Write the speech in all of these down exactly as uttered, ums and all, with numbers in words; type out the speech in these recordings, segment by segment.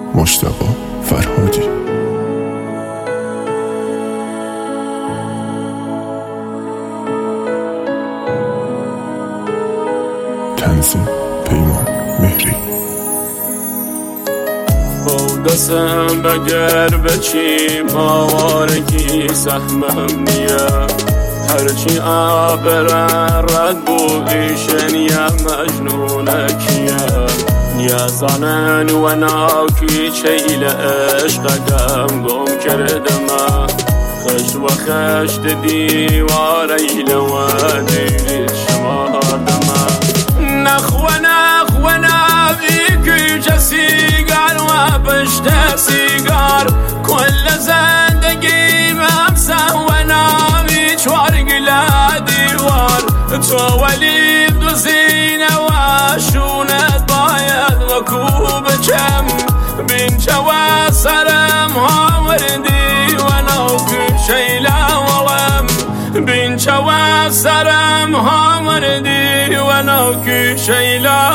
مجتبی فرهادی. تنظیم پیمان مهری. با دستم بگر بچی باورگی سهمم نیه هرچی آبرن رد بو ایشن یا مجنونکیه نیازانن و ناوکی چیل عشقم گم کردم خش و خشت دیوار ایل و دیرید شماردم نخ و نخ و نبی که سیگار و پشت سیگار کل زندگی ممسه و نامی چوار گلا دیوار تو ولی دو زینه و شونت باید وکو بچم بینچه و سرم ها وردی و نوک شیلا ولم بینچه و سرم ها وردی و نوک شیلا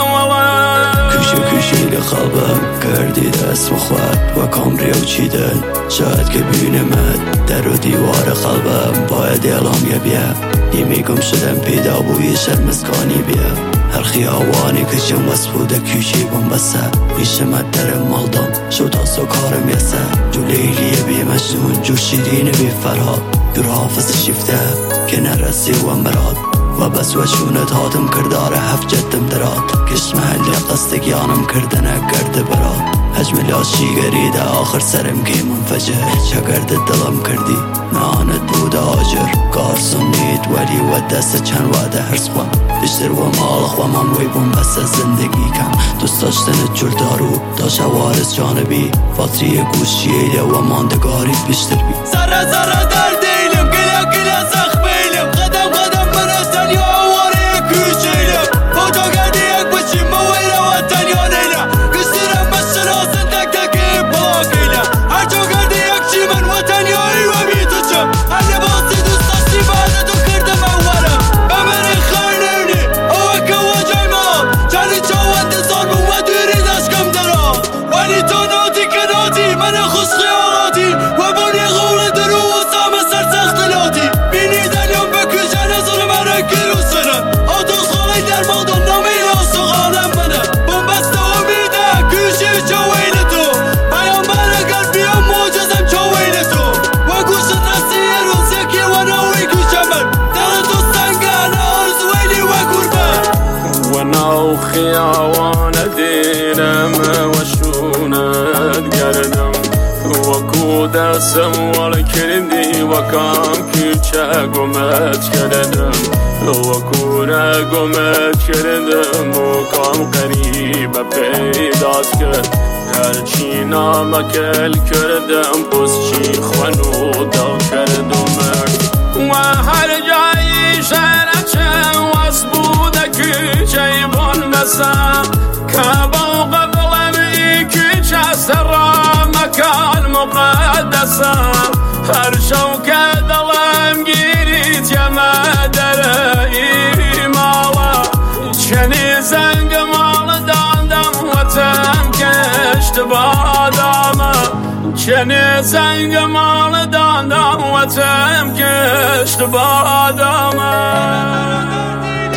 ولم کشو کشیل خوابم کردی دست و خواد و کامری و چیدن شاید که بینمت در و دیوار قلبم باید اعلام یه بیا نیمی گم شدم پیدا بوی شرمسکانی بیا هر خیاوانی کشم وسبوده کشی بم بسه بیشمت در مالدم شو تاسو کارم یسه جو لیلیه بی مجنون جو شیرین بی فراد دور حافظ شیفته که نرسی و مراد و بس و شونت هاتم کردار هفت جدم درات کش محلی قصدگیانم کردنه گرد برات حجم لاشی گریده آخر سرم که منفجر شگرد دلم کردی نانت بود آجر کار سنید ولی و دست چند واده هرس خوام بیشتر و مالخ و من وی بون بس زندگی کم دوست داشتنت جور دارو تا شوارز جانبی باتری گوشیه و ماندگاری بیشتر بی زره زره در دیلم گله گله زخ بیلم قدم قدم من از تنیا آواره کوچیلم با تو گردی یک بچیم مویره و تنیا نیلم کشتیرم بشناسن تک تکی باقیلم هر جو گردی یک چی من و تنیایی و بی تو چم هر لباسی دوست داشتی بعد تو کردم اولم بمری خیر نونی اوه که و جای ما جانی چاوند زار بو و دوری داشکم درا ولی تو ناتی که ناتی من خوش خیالاتی و بانی قول درو و سام سر سخت لاتی بینی دلیون بکشن از اون من گیرو سنم آتوز خالی در مادون نامیل و سخانم منم بومبست و امیده کشی چاوین تو بیان برگر بیان موجزم چاوین تو و گوشت رسی روز یکی و ناوی گوشم من در تو سنگن آرز ویلی و گربن و ناو خیاوان دیرم و شونت گردم و کو دستم وال کردی و کام کیچه گمت کردم و کو نگمت کردم و کام قریب پیداست کرد هرچی نامکل کردم بس چی خونو دل کردم و هر جایی شرچه واس بوده کیچه بون بسا کبا قبلم ای کیچه سرا مکان مقدسه هر شوکه دلم گیرید یمه در ایمالا چنی زنگ مال داندم و تم کشت بادامه چنی زنگ مال داندم و تم کشت بادامه